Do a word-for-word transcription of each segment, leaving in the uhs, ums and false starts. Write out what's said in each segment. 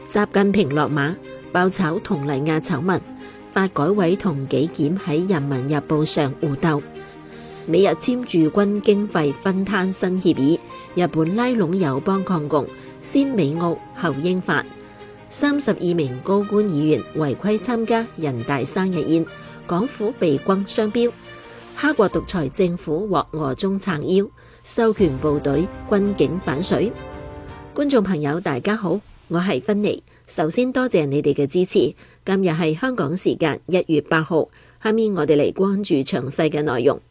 習近平落馬，爆炒佟麗婭醜聞，發改委同紀檢喺人民日報上互鬥。美日簽駐軍經費分攤新協議，日本拉攏友邦抗共，先美澳後英法。三十二名高官議員違規參加人大生日宴，港府被轟雙標。哈國獨裁政府獲俄中撐腰，授權部隊軍警反水。觀眾朋友大家好，我係芬妮，首先多謝你哋嘅支持。今日係香港時間一月八號，下面我哋嚟關注詳細嘅內容。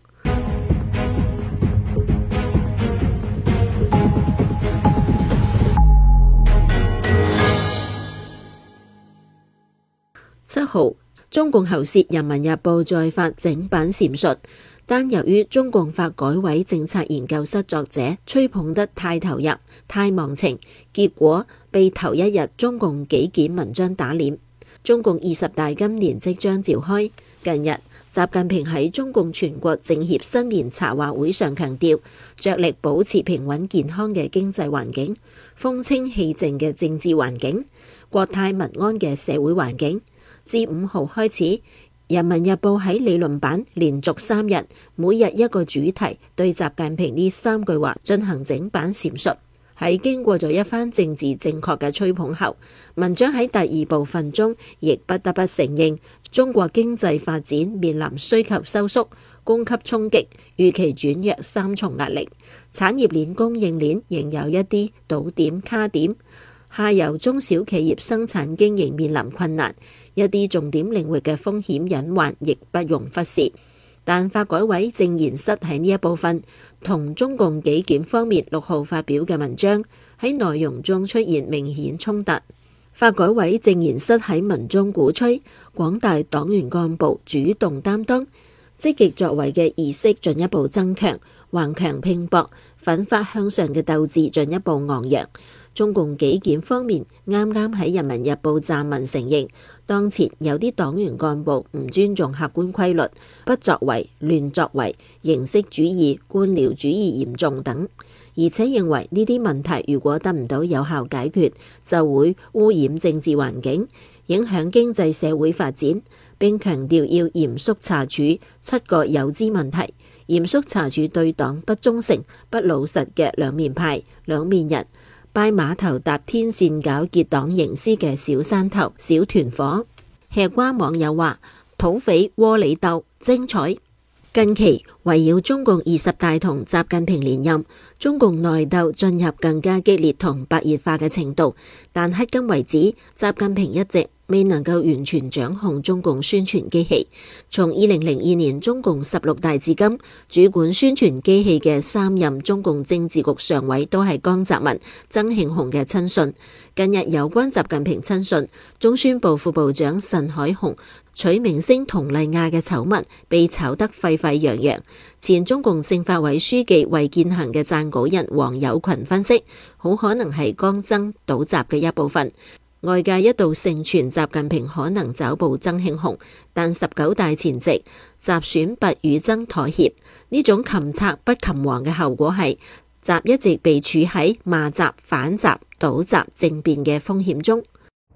七號，中共喉舌《人民日報》再發整版闡述，但由於中共發改委政策研究室作者吹捧得太投入、太忘情，結果被頭一日中共紀檢文章打臉。中共二十大今年即將召開，近日習近平喺中共全國政協新年茶話會上強調，着力保持平穩健康嘅經濟環境、風清氣靜嘅政治環境、國泰民安嘅社會環境。自五號開始，人民日報喺理論版連續三日，每日一個主題，對習近平呢三句話進行整版闡述。喺經過咗一番政治正確嘅吹捧後，文章喺第二部分中亦不得不承認，中國經濟發展面臨需求收縮、供給衝擊、預期轉弱三重壓力，產業鏈供應鏈仍有一啲堵點卡點，下游中小企業生產經營面臨困難，一啲重點領域嘅風險隱患亦不容忽視。但發改委政研室喺呢一部分同中共紀檢方面六號發表嘅文章喺內容中出現明顯衝突。發改委政研室喺文中鼓吹廣大黨員幹部主動擔當、積極作為嘅意識進一步增強，頑強拼搏、奮發向上嘅鬥志進一步昂揚。中共紀檢方面啱啱喺人民日報撰文承認，當前有啲黨員幹部唔尊重客觀規律，不作為、亂作為、形式主義、官僚主義嚴重等，而且認為呢啲問題如果得唔到有效解決，就會污染政治環境，影響經濟社會發展，並強調要嚴肅查處七個有之問題，嚴肅查處對黨不忠誠、不老實嘅兩面派、兩面人，拜碼頭搭天線搞結黨營私嘅小山頭、小團伙。吃瓜網友話：土匪窩裏鬥精彩。近期圍繞中共二十大同習近平連任，中共內鬥進入更加激烈同白熱化嘅程度。但迄今為止，習近平一直未能夠完全掌控中共宣傳機器。從二零零二年中共十六大至今，主管宣傳機器嘅三任中共政治局常委都係江澤民、曾慶紅嘅親信。近日有關習近平親信中宣部副部長慎海雄娶明星佟麗婭嘅醜聞被炒得沸沸揚揚。前中共政法委書記衛健行嘅撰稿人黃友群分析，好可能係江曾倒習嘅一部分。外界一度盛傳習近平可能找捕曾慶紅，但十九大前夕，習選拔與曾妥協，呢種擒賊不擒王嘅後果係習一直被處喺罵習、反習、倒習政變嘅風險中。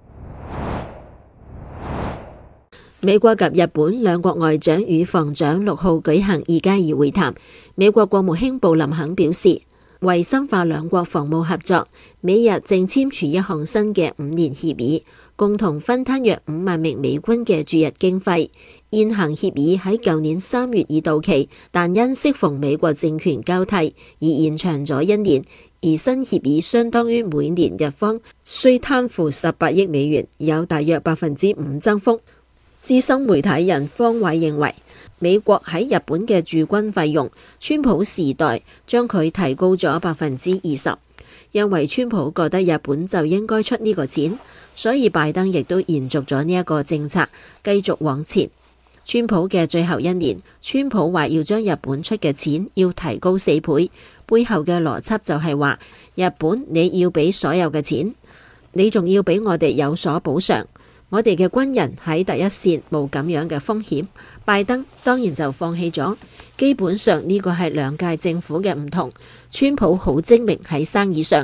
美國及日本兩國外長與防長六號舉行二加二會談，美國國務卿布林肯表示，為深化兩國防務合作，美日正簽署一項新嘅五年協議，共同分攤約五萬名美軍嘅駐日經費。現行協議喺舊年三月已到期，但因適逢美國政權交替而延長咗一年，而新協議相當於每年日方需攤付十八億美元，有大約百分之五增幅。資深媒體人方偉認為，美國喺日本嘅駐軍費用，川普時代將佢提高咗百分之二十，因為川普覺得日本就應該出呢個錢，所以拜登亦都延續咗呢一個政策，繼續往前。川普嘅最後一年，川普話要將日本出嘅錢要提高四倍，背後嘅邏輯就係話，日本你要俾所有嘅錢，你仲要俾我哋有所補償。我哋嘅軍人喺第一線冇咁樣嘅風險，拜登當然就放棄咗。基本上呢個係兩屆政府嘅唔同。川普好精明喺生意上，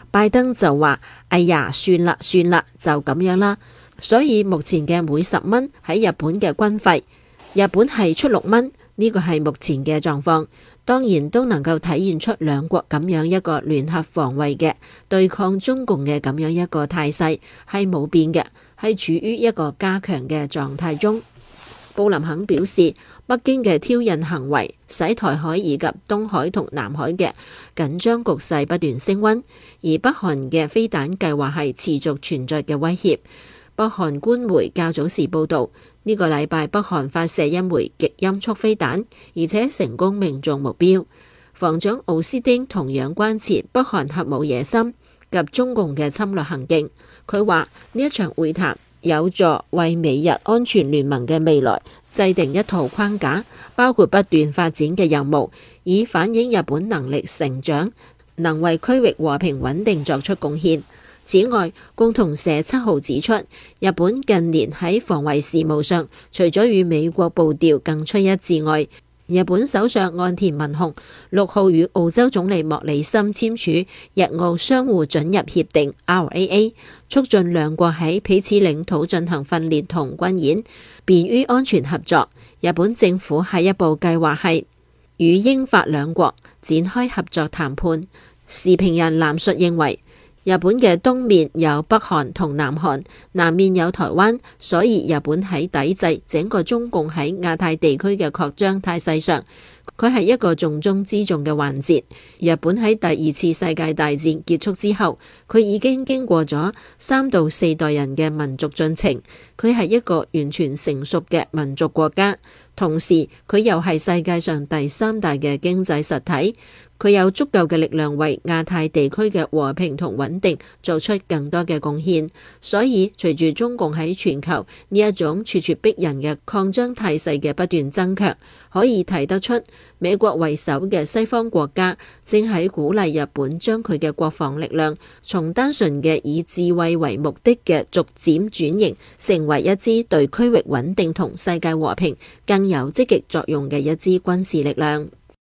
拜登就話：哎呀，算啦算啦，就咁樣啦。所以目前嘅每十蚊喺日本嘅軍費，日本係出六蚊，呢個係目前嘅狀況。當然都能夠體現出兩國咁樣一個聯合防衛嘅對抗中共嘅咁樣一個態勢係冇變嘅，係處於一個加強嘅狀態中。布林肯表示，北京嘅挑釁行為使台海以及東海同南海嘅緊張局勢不斷升溫，而北韓嘅飛彈計劃係持續存在嘅威脅。北韓官媒較早時報道，呢個禮拜北韓發射一枚極音速飛彈，而且成功命中目標。防長奧斯汀同樣關切北韓核武野心及中共嘅侵略行徑。佢話呢一場會談有助為美日安全聯盟嘅未來制定一套框架，包括不斷發展嘅任務，以反映日本能力成長，能為區域和平穩定作出貢獻。此外，共同社七號指出，日本近年喺防衛事務上，除咗與美國步調更出一致外，日本首相岸田文雄六號與澳洲總理莫里森簽署日澳相互准入協定 R A A， 促進兩國喺彼此領土進行訓練同軍演，便於安全合作。日本政府下一步計劃係與英法兩國展開合作談判。時評人藍述認為，日本嘅東面有北韓同南韓，南面有台灣，所以日本喺抵制整個中共喺亞太地區嘅擴張態勢上，佢係一個重中之重嘅環節。日本喺第二次世界大戰結束之後，佢已經經過咗三到四代人嘅民族進程，佢係一個完全成熟嘅民族國家，同時佢又係世界上第三大嘅經濟實體。佢有足夠嘅力量為亞太地區嘅和平同穩定做出更多嘅貢獻，所以隨住中共喺全球呢一種咄咄逼人嘅擴張態勢嘅不斷增強，可以睇得出美國為首嘅西方國家正喺鼓勵日本將佢嘅國防力量從單純嘅以自衛為目的嘅逐漸轉型，成為一支對區域穩定同世界和平更有積極作用嘅一支軍事力量。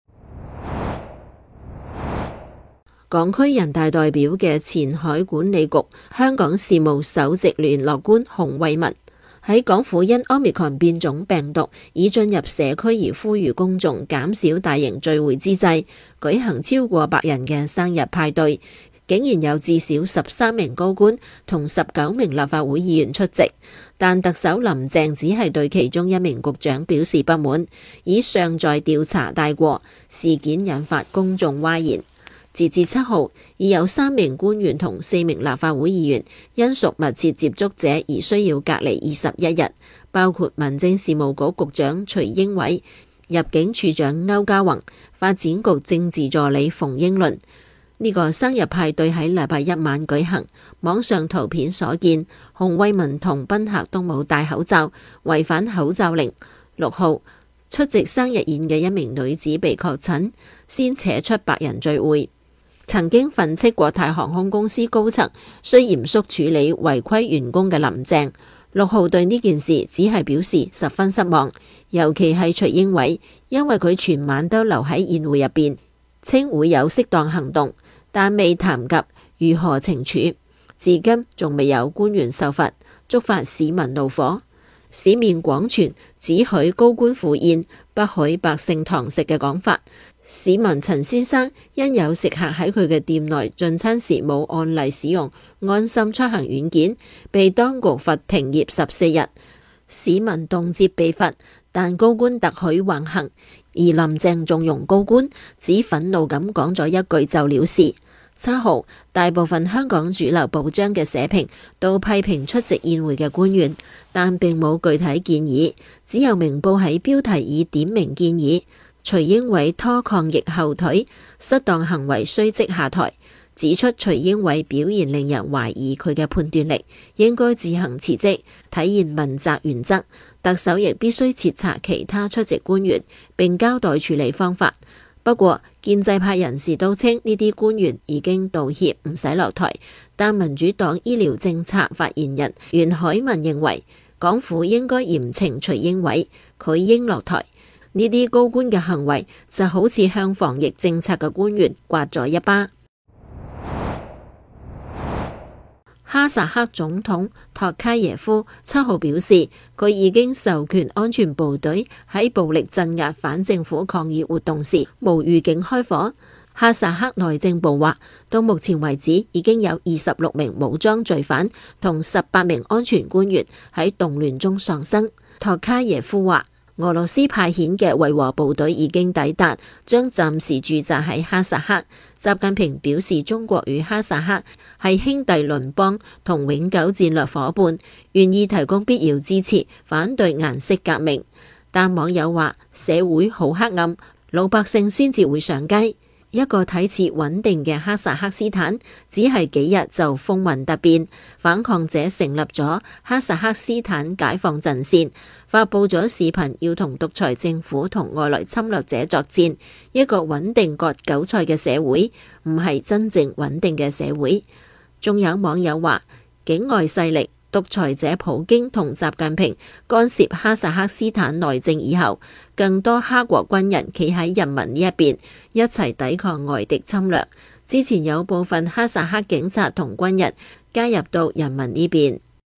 港區人大代表嘅前海管理局香港事務首席聯絡官洪為民喺港府因 Omicron 變種病毒已進入社區而呼籲公眾減少大型聚會之際，舉行超過百人嘅生日派對，竟然有至少十三名高官同十九名立法會議員出席，但特首林鄭只係對其中一名局長表示不滿，以尚在調查帶過，事件引發公眾譁然。截至七號，已有三名官員同四名立法會議員因屬密切接觸者而需要隔離二十一日，包括民政事務局局長徐英偉、入境處長歐家宏、發展局政治助理馮英倫。呢、這個生日派對喺禮拜一晚舉行，網上圖片所見，洪為民同賓客都冇戴口罩，違反口罩令。六號出席生日宴嘅一名女子被確診，先扯出百人聚會。曾經訓斥國泰航空公司高層需嚴肅處理違規員工嘅林鄭，六號對呢件事只係表示十分失望，尤其係徐英偉，因為佢全晚都留喺宴會入邊，稱會有適當行動，但未談及如何懲處，至今仲未有官員受罰，觸發市民怒火。市面廣傳只許高官赴宴，不許百姓堂食嘅講法。市民陳先生因有食客喺佢嘅店內進餐時冇按例使用安心出行軟件，被當局罰停業十四日。市民動輒被罰，但高官特許橫行，而林鄭縱容高官，只憤怒咁講咗一句就了事。七號，大部分香港主流報章嘅社評都批評出席宴會嘅官員，但並冇具體建議，只有明報喺標題以點名建議徐英偉拖抗疫後腿，失當行為須即下台，指出徐英偉表現令人懷疑佢嘅判斷力，應該自行辭職，體現問責原則。特首亦必須徹查其他出席官員，並交代處理方法。不過建制派人士都稱呢啲官員已經道歉，唔使落台，但民主黨醫療政策發言人袁海文認為港府應該嚴懲徐英偉，佢應落台。呢啲高官嘅行為就好似向防疫政策嘅官員刮咗一巴。 哈薩克總統托卡耶夫七號表示，佢已經授權安全部隊喺暴力鎮壓反政府抗議活動時無預警開火。哈薩克內政部話，到目前為止已經有二十六名武裝罪犯同十八名安全官員喺動亂中喪生。托卡耶夫話，俄羅斯派遣嘅維和部隊已經抵達，將暫時駐紮喺哈薩克。習近平表示，中國與哈薩克係兄弟鄰邦同永久戰略夥伴，願意提供必要支持，反對顏色革命。但網友話，社會好黑暗，老百姓先至會上街。一個睇似穩定嘅哈薩克斯坦，只係幾日就風雲突變，反抗者成立咗哈薩克斯坦解放陣線，發佈咗視頻，要同獨裁政府同外來侵略者作戰。一個穩定割韭菜嘅社會，唔係真正穩定嘅社會。仲有網友話，境外勢力獨裁者普京同習近平干涉哈薩克斯坦內政以後，更多哈國軍人企喺人民呢一邊，一齊抵抗外敵侵略。之前有部分哈薩克警察同軍人加入到人民呢邊。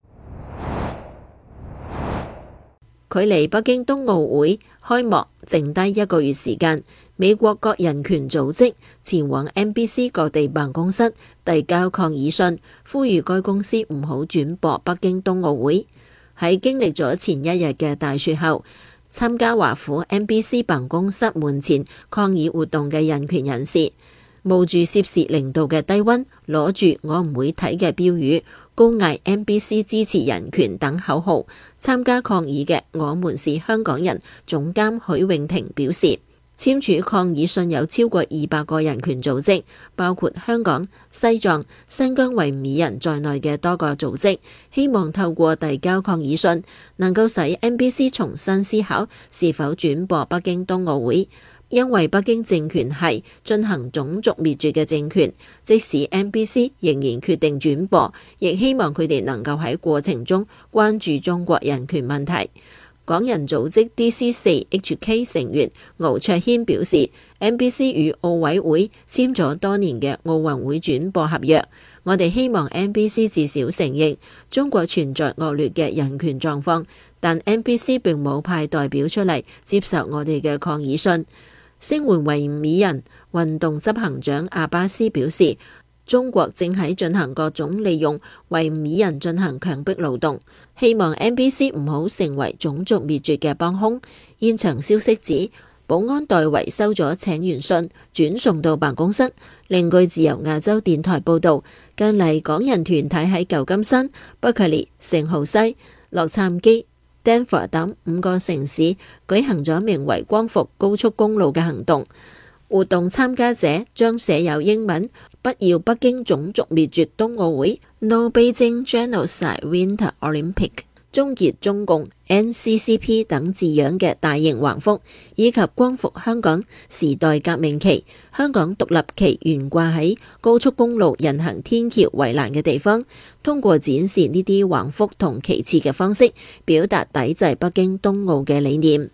距離北京冬奧會開幕剩低一個月時間，美國各人權組織前往 N B C 各地辦公室遞交抗議信，呼籲該公司唔好轉播北京冬奧會。喺經歷咗前一日嘅大雪後，參加華府 N B C 辦公室門前抗議活動嘅人權人士，冒住攝氏零度嘅低溫，攞住我唔會睇嘅標語，高嗌 N B C 支持人權等口號。參加抗議嘅我們是香港人總監許永婷表示，簽署抗議信有超過二百個人權組織，包括香港、西藏、新疆維吾爾人在內嘅多個組織，希望透過遞交抗議信，能夠使 N B C 重新思考是否轉播北京冬奧會。因為北京政權係進行種族滅絕嘅政權，即使 N B C 仍然決定轉播，亦希望佢哋能夠喺過程中關注中國人權問題。港人組織 D C 四 H K 成員敖卓軒表示， N B C 與奧委會簽咗多年嘅奧運會轉播合約，我哋希望 N B C 至少承認中國存在惡劣嘅人權狀況，但 N B C 並冇派代表出嚟接受我哋嘅抗議信。聲援維吾爾人運動執行長阿巴斯表示，中國正喺進行各種利用維吾爾人進行強迫勞動，希望 N B C 唔好成為種族滅絕嘅幫兇。現場消息指，保安代為收咗請願信，轉送到辦公室。另據自由亞洲電台報導，近嚟港人團體喺舊金山、伯克利、聖荷西、洛杉磯、Denver 等五個城市舉行咗名為光復高速公路嘅行動，活動參加者將寫有英文不要北京種族滅絕冬奧會 No Beijing Genocide Winter Olympic 終結中共 N C C P 等字樣嘅大型橫幅，以及光復香港時代革命旗、香港獨立旗懸掛喺高速公路人行天橋圍欄嘅地方，通過展示呢啲橫幅同旗幟嘅方式，表達抵制北京冬奧嘅理念。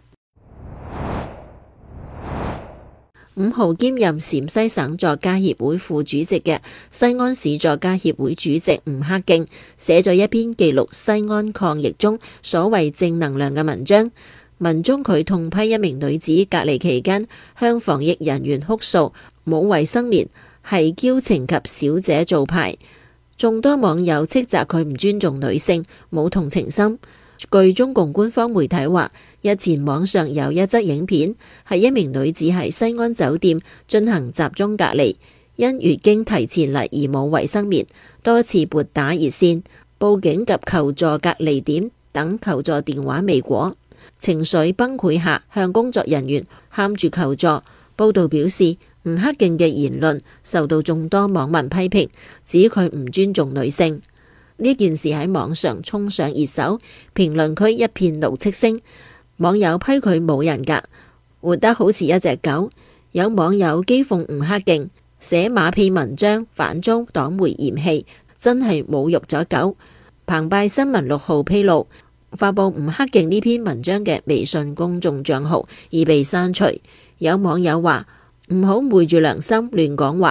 五號兼任陝西省作家協會副主席嘅西安市作家協會主席吳克敬寫咗一篇記錄西安抗疫中所謂正能量嘅文章。文中佢痛批一名女子隔離期間向防疫人員哭訴冇衛生棉，係矯情及小姐做派。眾多網友斥責佢唔尊重女性，冇同情心。據中共官方媒體話，日前網上有一則影片，係一名女子喺西安酒店進行集中隔離，因月經提前嚟而冇衛生棉，多次撥打熱線、報警及求助隔離點等求助電話未果，情緒崩潰下向工作人員喊住求助。報道表示，吳克敬嘅言論受到眾多網民批評，指佢唔尊重女性。呢件事喺網上衝上熱搜，評論區一片怒斥聲。網友批佢冇人格，活得好似一隻狗。有網友譏諷吳克敬寫馬屁文章反遭黨媒嫌棄，真係侮辱咗狗。澎湃新聞六號披露，發佈吳克敬呢篇文章嘅微信公眾賬號已被刪除。有網友話唔好昧住良心亂講話，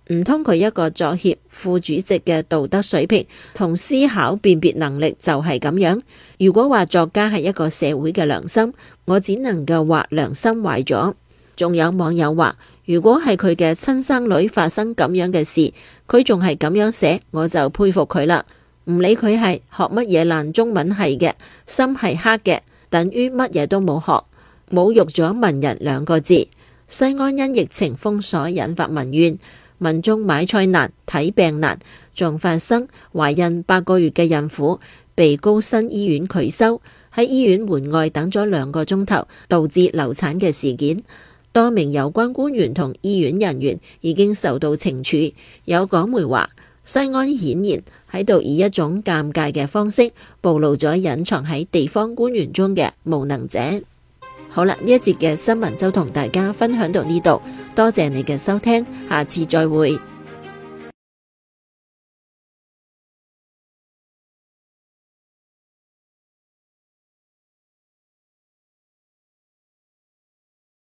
唔通佢一個作協副主席嘅道德水平同思考辨別能力就係咁樣？如果話作家係一個社會嘅良心，我只能夠話良心壞咗。仲有網友話，如果係佢嘅親生女發生咁樣嘅事，佢仲係咁樣寫，我就佩服佢啦。唔理佢係學乜嘢爛中文系嘅，心係黑嘅，等於乜嘢都冇學，侮辱咗文人兩個字。西安因疫情封鎖引發民怨，民眾買菜難，睇病難，仲發生懷孕八個月嘅孕婦被高新醫院拒收，喺醫院門外等咗兩個鐘頭，導致流產嘅事件。多名有關官員同醫院人員已經受到懲處。有港媒話，西安顯然喺度以一種尷尬嘅方式暴露咗隱藏喺地方官員中嘅無能者。好啦，呢一節嘅新聞就同大家分享到呢度，多謝你嘅收聽，下次再會。